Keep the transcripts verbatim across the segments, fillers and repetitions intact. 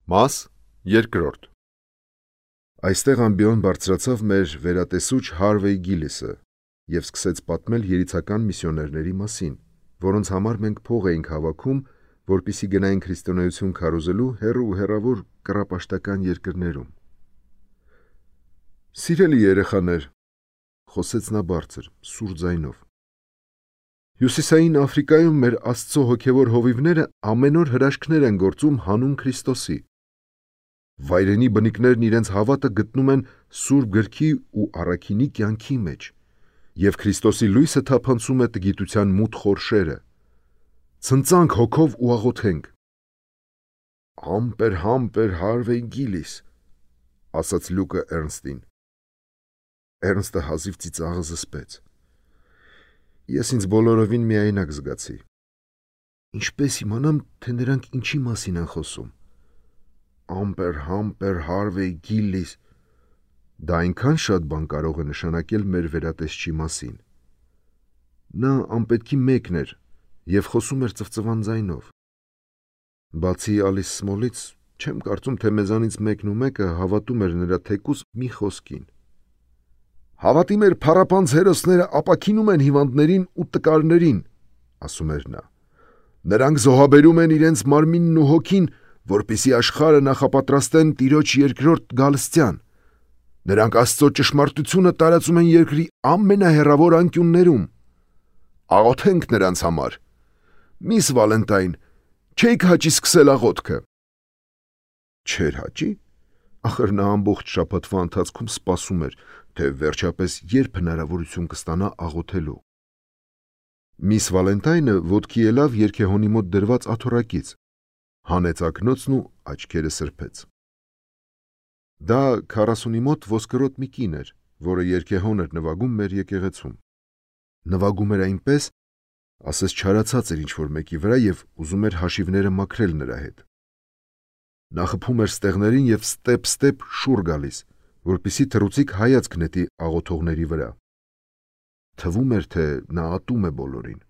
Մաս երկրորդ Այստեղ ամբիոն բարձրացավ մեր վերատեսուչ Հարվեյ Գիլիսը և սկսեց պատմել երիցական միսիոներների մասին, որոնց համար մենք փող էինք հավաքում, որպեսզի գնային քրիստոնեություն քարոզելու հեռու ու հեռավոր կռապաշտական երկրներում։ Սիրելի երեխաներ, խոսեց նա բարձր, սուր ձայնով, Հյուսիսային Աֆրիկայում մեր Աստծո հոգևոր հովիվները ամեն օր հրաշքներ են գործում հանուն Քրիստոսի։ Վայրենի բնիկներն իրենց հավատը գտնում են Սուրբ Գրքի ու առաքինի կյանքի մեջ, և Քրիստոսի լույսը թափանցում է տգիտության մութ խորշերը։ Ցնծանք հոգով ու աղոթենք։ Ամպեր համպեր Հարվեյ Գիլիս, ասաց Լուկը Էրնստին։ Էրնստը հազիվ ծիծաղը զսպեց։ Ես ինձ բոլորովին միայնակ զգացի։ Ինչպես իմանամ, թե նրանք ինչի մասին են խոսում։ Ամպեր համպեր Հարվեյ Գիլիս, դա այնքան շատ բան կարող է նշանակել մեր վերատեսչի մասին։ Նա անպետքի մեկն էր և խոսում էր ծվծվան ձայնով։ Բացի Ալիս Սմոլից, չեմ կարծում, թե մեզանից մեկն ու մեկը հավատում էր նրա թեկուզ մի խոսքին։ Հավատի մեր փառապանծ հերոսները ապաքինում են հիվանդներին ու տկարներին, ասում էր նա։ Նրանք զոհաբերում են իրենց մարմինն ու հոգին, որպեսզի աշխարհը նախապատրաստեն Տիրոջ երկրորդ գալստյան։ Նրանք Աստծո ճշմարտությունը տարածում են երկրի ամենահեռավոր անկյուններում։ Աղոթենք նրանց համար։ Միս Վալենտայն, չէիք հաճի սկսել աղոթքը։ Չէր հաճի։ Ախր նա ամբողջ շաբաթվա ընթացքում սպասում էր, թե վերջապես երբ հնարավորություն կստանա աղոթելու։ Միս Վալենտայնը ոտքի ելավ երգեհոնի մոտ դրված աթոռակից, հանեց ակնոցն ու աչքերը սրբեց։ Դա քառասունի մոտ ոսկրոտ մի կին էր, որը երգեհոն էր նվագում մեր եկեղեցում։ Նվագում էր այնպես, ասես չարացած էր ինչ-որ մեկի վրա և ուզում էր հաշիվները մաքրել նրա հետ։ Նա խփում էր ստեղներին և ստեպ-ստեպ շուռ գալիս, որպեսզի թռուցիկ հայացք նետի աղոթողների վրա։ Թվում էր, թե նա ատում է բոլորին։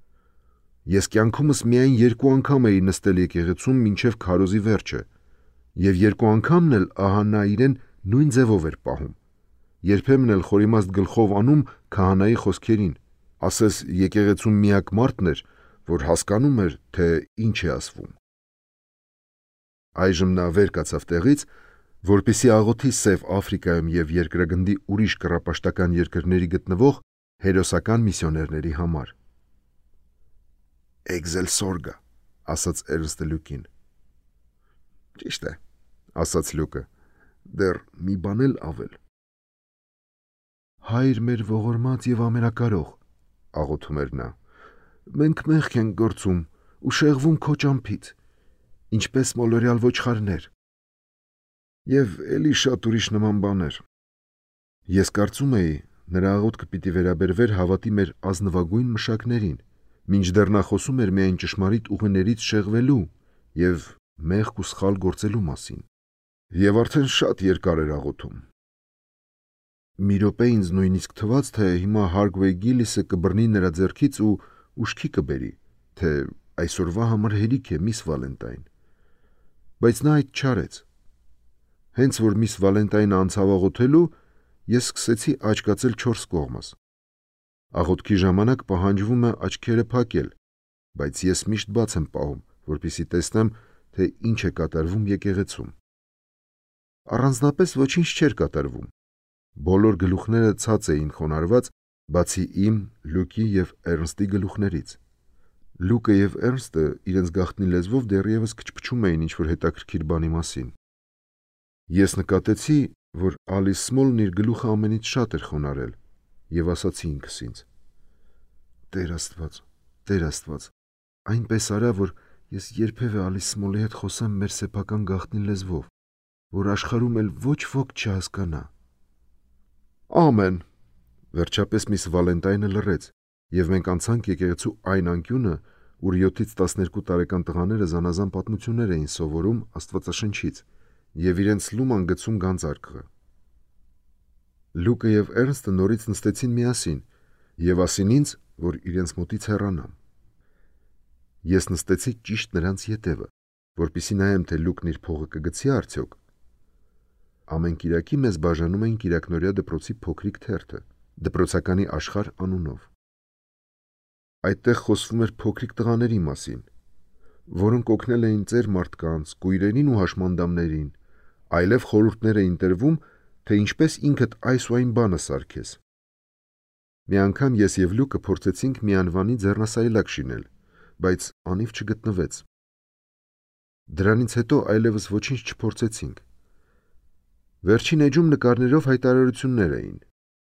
Ես կյանքումս միայն երկու անգամ էի նստել եկեղեցում մինչև քարոզի վերջը, և երկու անգամն էլ ահա նա իրեն նույն ձևով էր պահում, երբեմն էլ խորիմաստ գլխով անում քահանայի խոսքերին, ասես եկեղեցում միակ մարդն էր, որ հասկանում էր, թե ինչ է ասվում։ Այժմ նա վեր կացավ տեղից, որպեսզի աղոթի Սև Աֆրիկայում և երկրագնդի ուրիշ կռապաշտական երկրների գտնվող հերոսական միսիոներների համար։ Էգզելսորգա, ասաց Էրնստը Լուկին։ Ճիշտ է, ասաց Լուկը, դեռ մի բան էլ ավել։ Հայր մեր ողորմած և ամենակարող, աղոթում էր նա, մենք մեղք ենք գործում ու շեղվում քո ճամփից, ինչպես մոլորյալ ոչխարներ։ Եվ էլի շատ ուրիշ նման բաներ։ Ես կարծում էի, նրա աղոթքը պիտի վերաբերվեր հավատի մեր ազնվագույն մշակներին, մինչդեռ նա խոսում էր միայն ճշմարիտ ուղիներից շեղվելու և մեղք ու սխալ գործելու մասին։ Եվ արդեն շատ երկար էր աղոթում։ Մի րոպե ինձ նույնիսկ թվաց, թե հիմա Հարվեյ Գիլիսը կբռնի նրա ձեռքից ու ուշքի կբերի, թե այսօրվա համար հերիք է միս Վալենտայն։ Բայց նա այդ չարեց։ Հենց որ միս Վալենտայնը անցավ աղոթելու, ես սկսեցի աչկացել չորս կողմս։ Աղոթքի ժամանակ պահանջվում է աչքերը փակել, բայց ես միշտ բաց եմ պահում, որպեսզի տեսնեմ, թե ինչ է կատարվում եկեղեցում։ Առանձնապես ոչինչ չէր կատարվում։ Բոլոր գլուխները ցած էին խոնարհված, բացի իմ, Լուկի և Էրնստի գլուխներից։ Լուկը և Էրնստը իրենց գաղտնի լեզվով դեռևս քչփչում էին ինչ-որ հետաքրքիր բանի մասին։ Ես նկատեցի, որ Ալիս Սմոլն իր գլուխը ամենից շատ էր խոնարհել, և ասացի ինքս ինձ. Տեր Աստված, Տեր Աստված, այնպես արա, որ ես երբևէ Ալիս Սմոլի հետ խոսեմ մեր սեփական գաղտնի լեզվով, որ աշխարհում էլ ոչ ոք չհասկանա։ Ամեն։ Վերջապես միս Վալենտայնը լռեց, և մենք անցանք եկեղեցու այն անկյունը, ուր յոթից տասներկու տարեկան տղաները զանազան պատմություններ էին սովորում Աստվածաշնչից և իրենց լուման գցում գանձարկղը։ Լուկը և Էրնստը նորից նստեցին միասին և ասին ինձ, որ իրենց մոտից հեռանամ։ Ես նստեցի ճիշտ նրանց ետևը, որպեսզի նայեմ, թե Լուկն իր փողը կգցի արդյոք։ Ամեն կիրակի մեզ բաժանում էին կիրակնօրյա դպրոցի փոքրիկ թերթը, դպրոցականի աշխարհ անունով։ Այդտեղ խոսվում էր փոքրիկ տղաների մասին, որոնք օգնել էին ծեր մարդկանց, կույրերին ու հաշմանդամներին, այլև խորհուրդներ էին տրվում, թե ինչպես ինքդ այս ու այն բանը սարքես։ Մի անգամ ես և Լուկը փորձեցինք մի անվանի ձեռնասայլակ շինել, բայց անիվ չգտնվեց։ Դրանից հետո այլևս ոչինչ չփորձեցինք։ Վերջին էջում նկարներով հայտարարություններ էին։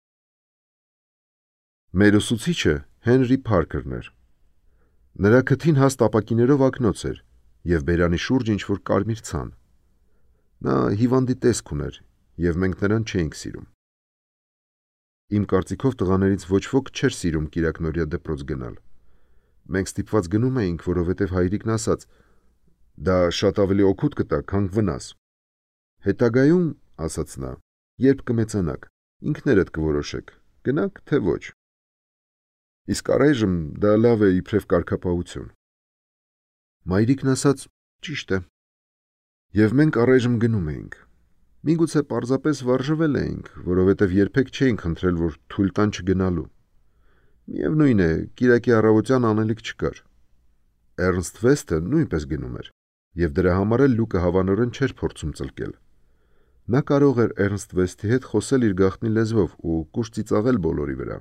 Մեր ուսուցիչը Հենրի Փարքերն էր։ Նրա քթին հաստ ապակիներով ակնոց էր և բերանի շուրջ ինչ-որ կարմիր ցան։ Նա հիվանդի տեսք ուներ, և մենք նրան չէինք սիրում։ Իմ կարծիքով տղաներից ոչ ոք չէր սիրում կիրակնօրյա դպրոց գնալ։ Մենք ստիպված գնում էինք, որովհետև հայրիկն ասաց. «Դա շատ ավելի օգուտ կտա, քան վնաս»։ «Հետագայում, — ասաց նա, — երբ կմեծանաք, ինքներդ կորոշեք, գնաք, թե ոչ։ Իսկ առայժմ դա լավ է իբրև կարգապահություն»։ Մայրիկն ասաց. «Ճիշտ է»։ Եվ մենք առայժմ գնում էինք։ Միգուցե պարզապես վարժվել էինք, որովհետև երբեք չէինք խնդրել, որ թույլ տան չգնալու։ Միևնույն է, կիրակի առավոտյան անելիք չկար։ Էրնստ Վեսթը նույնպես գնում էր, և դրա համար էլ Լուկը հավանորեն չէր փորձում ծլկել։ Նա կարող էր Էրնստ Վեսթի հետ խոսել իր գաղտնի լեզվով ու կուշտ ծիծաղել բոլորի վրա։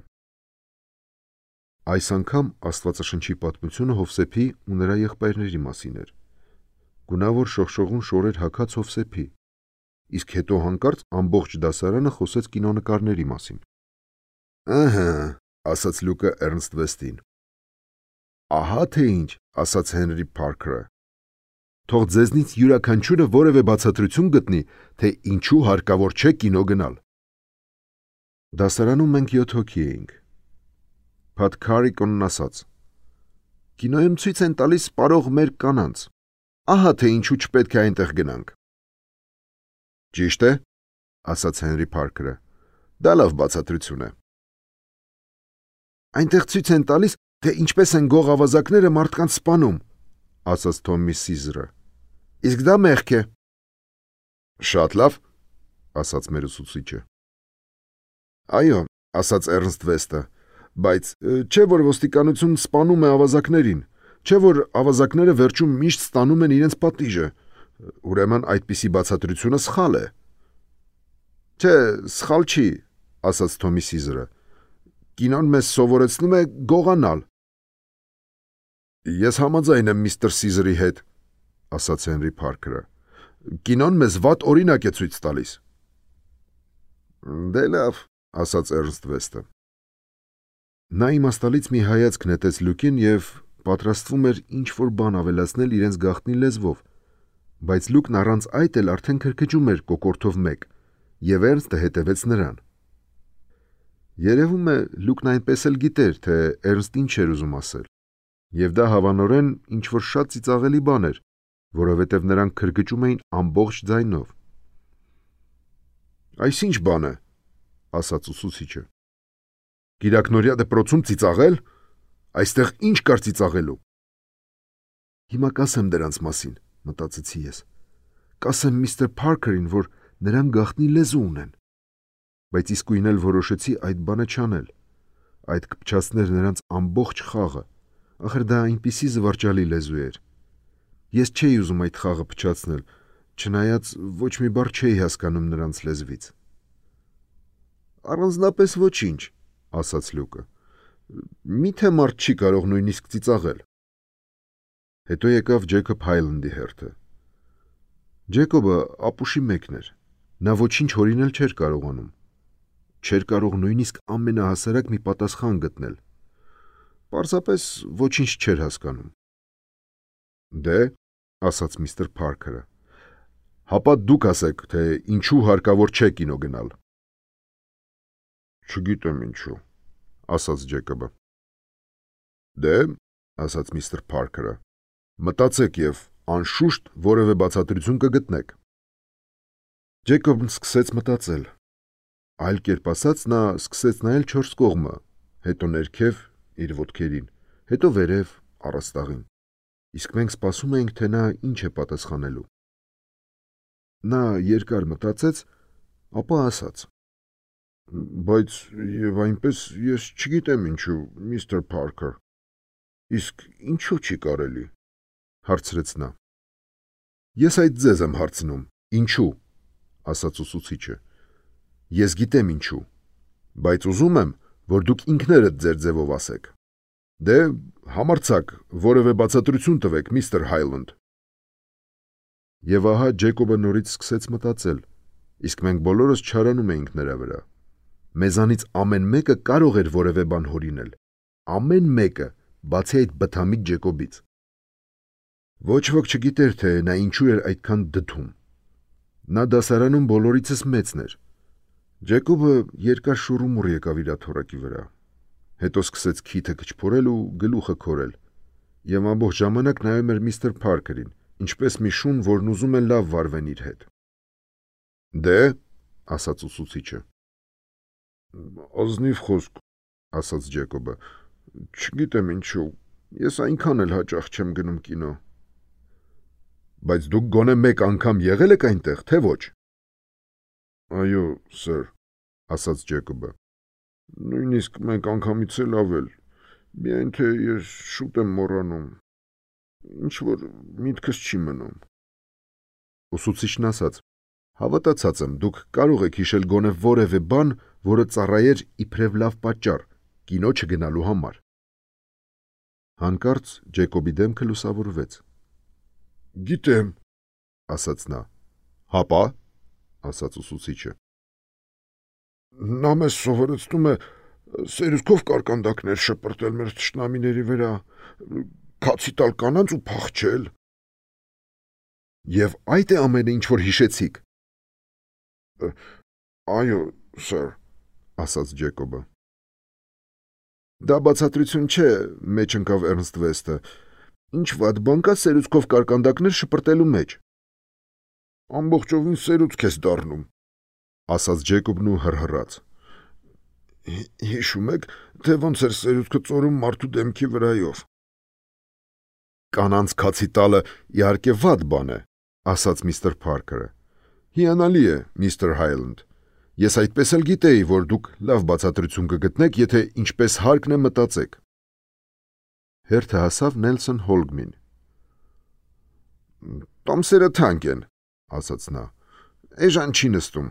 Այս անգամ Աստվածաշնչի պատմությունը Հովսեփի ու նրա եղբայրների մասին էր։ Գունավոր շողշողուն շորեր հագած Հովսեփի, իսկ հետո հանկարծ ամբողջ դասարանը խոսեց կինոնկարների մասին։ «Ըհը», ասաց Լուկը Էրնստ Վեսթին։ «Ահա թե ինչ», ասաց Հենրի Փարքերը։ «Թող ձեզնից յուրաքանչյուրը որևէ բացատրություն գտնի, թե ինչու հարկավոր չէ կինո գնալ»։ Դասարանում մենք յոթ հոգի էինք։ Փաթ Քարիկոնն ասաց. «Կինոյում ցույց են տալիս սպարող մեր կանանց։ Ահա թե ինչու չպետք է այնտեղ գնանք»։ «Ճիշտ է», ասաց Հենրի Փարքերը։ «Դա լավ բացատրություն է»։ «Այնտեղ ցույց են տալիս, թե ինչպես են գող ավազակները մարդկանց սպանում», ասաց Թոմի Սիզերը։ «Իսկ դա մեղք է»։ «Շատ լավ», ասաց մեր ուսուցիչը։ «Այո», ասաց Էրնստ Վեսթը, «բայց չէ՞ որ ոստիկանությունն սպանում է ավազակներին, չէ՞ որ ավազակները վերջում միշտ ստանում են իրենց պատիժը, ուրեմն այդպիսի բացատրությունը սխալ է»։ «Չէ, սխալ չի», ասաց Թոմի Սիզերը։ «Կինոն մեզ սովորեցնում է գողանալ»։ «Ես համաձայն եմ միստր Սիզերի հետ», ասաց Հենրի Փարքերը։ «Կինոն մեզ վատ օրինակ է ցույց տալիս»։ «Դե լավ», ասաց Էրնստ Վեսթը։ Նա իմաստալից մի հայացք նետեց Լուկին և պատրաստվում էր ինչ-որ բան ավելացնել իրենց գաղտնի լեզվով, բայց Լուկն առանց այդ էլ արդեն քրքջում էր կոկորդով մեկ, և Էրնստը հետևեց նրան։ Երևում է, Լուկն այնպես էլ գիտեր, թե Էրնստն ինչ էր ուզում ասել, և դա հավանորեն ինչ-որ շատ ծիծաղելի բան էր, որովհետև նրանք քրքջում էին ամբողջ ձայնով։ «Այս ինչ բան է», ասաց ուսուցիչը։ «Կիրակնօրյա դպրոցում ծիծաղել։ Այստեղ ինչ կար ծիծաղելու»։ «Հիմա կասեմ դրանց մասին», մտածեցի ես։ «Կասեմ միստր Փարքերին, որ նրանք գաղտնի լեզու ունեն»։ Բայց իսկույն էլ որոշեցի այդ բանը չանել։ Այդ կփչացներ նրանց ամբողջ խաղը, ախր դա այնպիսի զվարճալի լեզու էր։ Ես չէի ուզում այդ խաղը փչացնել, չնայած ոչ մի բառ չէի հասկանում նրանց լեզվից։ «Առանձնապես ոչինչ», ասաց Լուկը։ «Միթե մարդ չի կարող նույնիսկ ծիծաղել»։ Հետո եկավ Ջեյքոբ Հայլանդի հերթը։ Ջեյքոբը ապուշի մեկն էր։ Նա ոչինչ հորինել չէր կարողանում։ Չէր կարող նույնիսկ ամենահասարակ մի պատասխան գտնել։ Պարզապես ոչինչ չէր հասկանում։ «Դե», ասաց միստր Փարքերը, «հապա դուք ասեք, թե ինչու հարկավոր չէ կինո գնալ»։ «Չգիտեմ ինչու», ասաց Ջեյքոբը։ «Դե», ասաց միստր Փարքերը, «մտածեք և անշուշտ որևէ բացատրություն կգտնեք»։ Ջեյքոբն սկսեց մտածել։ Այլ կերպ ասած, նա սկսեց նայել չորս կողմը, հետո ներքև իր ոտքերին, հետո վերև առաստաղին։ իսկ մենք սպասում էինք, թե նա ինչ է պատասխանելու։ Նա երկար մտածեց, ապա ասաց. Բայց եւ այնպես ես չգիտեմ ինչու, միստր Փարքեր։ Իսկ ինչու չի կարելի, հարցրեց նա։ Ես այդ ձեզ եմ հարցնում, ինչու, ասաց ուսուցիչը։ Ես գիտեմ ինչու, բայց ուզում եմ, որ դուք ինքներդ ձեր ձևով ասեք։ Դե, համարձակ, որևէ բացատրություն տվեք, միստր Հայլանդ։ Եվ ահա Ջեյկոբը նորից սկսեց մտածել, իսկ մենք բոլորս չարանում էինք նրա վրա։ Մեզանից ամեն մեկը կարող էր որևէ բան հորինել, ամեն մեկը, բացի այդ բթամիտ Ջեյկոբից։ Ոչ ոք չգիտեր, թե նա ինչու էր այդքան դդում։ Նա դասարանում բոլորիցս մեծն էր։ Ջեյկոբը երկար շուռումուռ եկավ իր աթոռակի վրա, հետո սկսեց քիթը քչփորել ու գլուխը քորել, եւ ամբողջ ժամանակ նայում էր միստր Փարքերին, ինչպես մի շուն, որն ուզում է լավ վարվեն իր հետ։ Դե, ասաց ուսուցիչը։ Ազնիվ խոսք, ասաց Ջեյկոբը, չգիտեմ ինչու, ես այնքան էլ հաճախ չեմ գնում կինո։ Բայց դուք գոնե մեկ անգամ եղել եք այնտեղ, թե ոչ։ Այո, սեր, ասաց Ջեյկոբը։ Նույնիսկ մեկ անգամից էլ ավել, միայն թե ես շուտ եմ մոռանում, ինչ որ միտքս չի մնում։ Ուսուցիչն ասաց. Հավատացած եմ, դուք կարող եք հիշել գոնե որևէ բան, որը ծառայեր իբրև լավ պատճառ, կինո չգնալու համար։ Հանկարծ Ջեյկոբի դեմքը լուսավորվեց։ Գիտեմ, ասաց նա։ Հապա, ասաց ուսուցիչը։ Նա մեզ սովորեցնում է սերուցքով կարկանդակներ շպրտել մեր թշնամիների վրա, քացի տալ կանանց ու փախչել։ Եվ այդ է ամենը, ինչ որ հիշեցիք։ Այո, սեր, ասաց Ջեյկոբը։ Դա բացատրություն չէ, մեջ ընկավ Էրնստ Վեսթը։ Ինչ վատ բան կա սերուցքով կարկանդակներ շպրտելու մեջ։ Ամբողջովին սերուցք ես դառնում, ասաց Ջեյկոբն ու հռհռաց։ Հիշում եք, թե ոնց էր սերուցքը ծորում մարդու դեմքի վրայով։ Կանանց քացի տալը իհարկե վատ բան է, ասաց միստր Փարքերը։ Հիանալի է, միստր Հայլանդ։ Ես այդպես էլ գիտեի, որ դուք լավ բացատրություն կգտնեք, եթե ինչպես հարկն է մտածեք։ Հերթը հասավ Նելսոն Հոլգմին։ Տոմսերը թանկ են, ասաց նա։ Էժան չի նստում։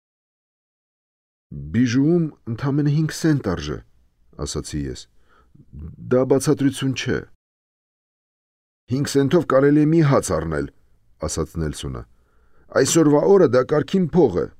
Բիժուում ընդամենը հինգ սենտ արժե, ասացի ես։ Դա բացատրություն չէ։ Հինգ սենթով կարելի է մի հաց առնել, ասաց Նելսոնը։ Այսօրվա օրը դա կարգին փող է։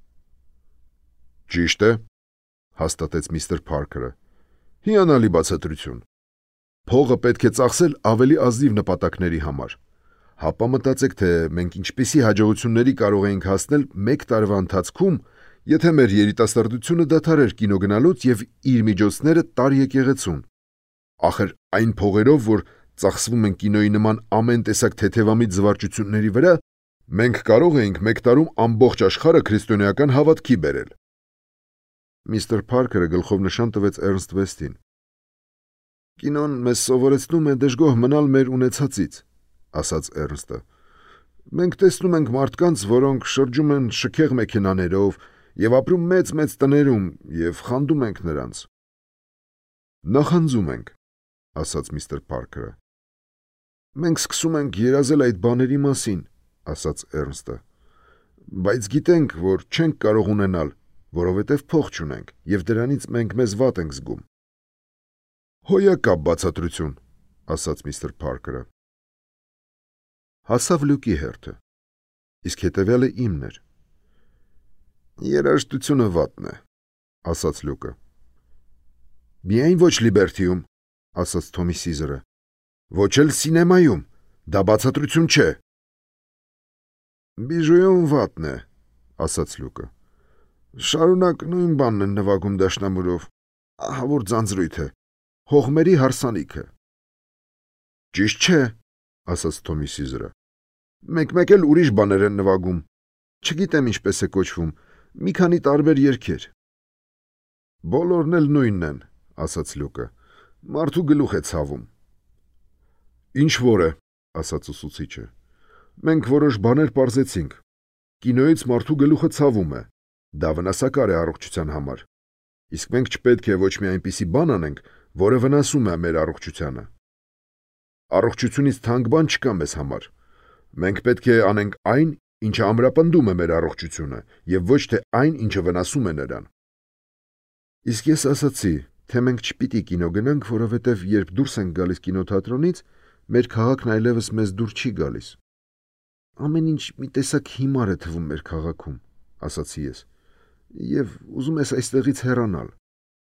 Ճիշտ է, հաստատեց միստր Փարքերը։ Հիանալի բացատրություն։ Փողը պետք է ծախսել ավելի ազնիվ նպատակների համար։ Հապա մտածեք, թե մենք ինչպիսի հաջողությունների կարող էինք հասնել մեկ տարվա ընթացքում, եթե մեր երիտասարդությունը դադարեր կինո գնալուց եւ իր միջոցները տար եկեղեցուն։ Ախր այն փողերով, որ ծախսվում են կինոյի նման ամեն տեսակ թեթևամիտ զվարճությունների վրա, մենք կարող էինք մեկ տարում ամբողջ աշխարհը քրիստոնեական հավատքի բերել։ Միստր Փարքերը գլխով նշան տվեց Էրնստ Վեսթին։ Կինոն մեզ սովորեցնում է դժգոհ մնալ մեր ունեցածից, ասաց Էրնստը։ Մենք տեսնում ենք մարդկանց, որոնք շրջում են շքեղ մեքենաներով եւ ապրում մեծ-մեծ տներում եւ խանդում ենք նրանց։ Նախանձում ենք, ասաց միստր Փարքերը։ Մենք սկսում ենք երազել այդ բաների մասին, ասաց Էրնստը։ Բայց գիտենք, որ չենք կարող ունենալ, որովհետև փող չունենք, եւ դրանից մենք մեզ վատ ենք զգում։ Հոյակապ բացատրություն, ասաց միստր Փարքերը։ Հասավ Լյուկի հերթը, իսկ հետևյալը իմն էր։ Երաժշտությունը վատն է, ասաց Լյուկը։ Միայն ոչ Լիբերթիում, ասաց Թոմի Սիզերը։ Ոչ էլ սինեմայում, դա բացատրություն չէ։ Բիժուում վատն է, ասաց Լյուկը։ Շարունակ նույն բանն են նվագում դաշնամուրով, ահա որ ձանձրույթ է, հողմերի հարսանիքը։ Ճիշտ չէ, ասաց Թոմի Սիզերը։ Մեկ-մեկ էլ ուրիշ բաներ են նվագում։ Չգիտեմ ինչպես է կոչվում, մի քանի տարբեր երգեր։ Բոլորն էլ նույնն են, ասաց Լյուկը։ Մարդու գլուխ է ցավում։ Ինչ որ է, ասաց ուսուցիչը։ Մենք որոշ բաներ պարզեցինք։ Կինոյից մարդու գլուխը ցավում է։ Դա վնասակար է առողջության համար։ Իսկ մենք չպետք է ոչ մի այնպիսի բան անենք, որը վնասում է մեր առողջությանը։ Առողջությունից թանկ բան չկա մեզ համար։ Մենք պետք է անենք այն, ինչը ամրապնդում է մեր առողջությունը, եւ ոչ թե այն, ինչը վնասում է նրան։ Իսկ ես ասացի, թե մենք չպիտի կինո գնանք, որովհետև երբ դուրս ենք գալիս կինոթատրոնից, մեր քաղաքն այլևս մեզ դուր չի գալիս։ Ամեն ինչ մի տեսակ հիմար է թվում մեր քաղաքում, ասացի ես, եւ ուզում ես այստեղից հեռանալ։